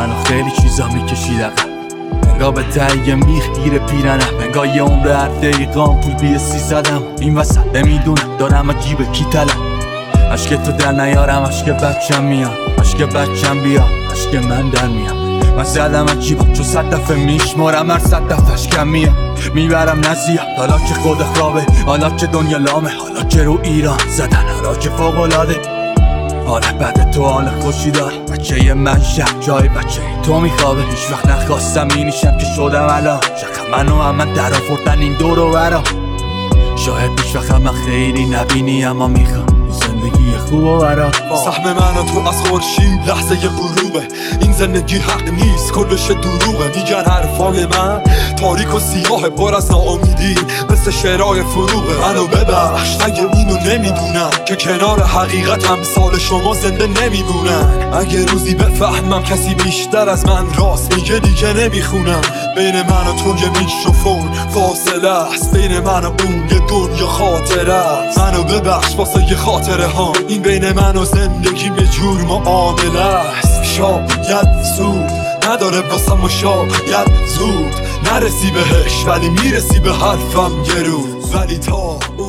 منو خیلی چیزا میکشید عقب، انگار به تهیه میخ گیره پیرنم، انگار یه عمر هر دقیقام پول بی 300م. این وسط نمیدونم دارم از جیب کی طلب، عشق تو در نیارم، عشق بچم میاد، عشق بچم بیا، عشق من در میاد. من زدم از جیبم چون 100 دفعه میشمارم، هر 100 دفعهش کم میاد، میبرم نزیاد. حالا که خود خوابه، حالا که دنیا لامه، حالا که رو ایران زدن، حالا که فوق‌العاده. حال بعد تو حال خوشی داره، بچه من شب جای بچه تو میخوابه. هیچ وقت نخواستم اینیشم که شدم الان، شکم منو هم در آوردن این دور و برا. شاید هیچ وقت من خیلی نبینی اما میخوام زندگی خوب و برا. سهم من و تو از خورشید لحظه غروبه، این زندگی حق نیست کلش دروغه. میگن حرفای من تاریک و سیاه پر از ناامیدی مثل شعرهای فروغه. منو ببخش اگه اینو نمیدونم که کنار حقیقت امثال شما زنده نمیمونن. اگه روزی بفهمم کسی بیشتر از من راست میگه دیگه نمیخونم. بین من و تو یه میکروفون فاصله است، بین من و اون یه دنیا خاطره است. منو ببخش واسه یه خاطره ها، این بین من و زندگی یه جور معامله است. شاید زود نداره واسم و شاید زود نرسی بهش، ولی میرسی به حرفم یه روز. ولی تا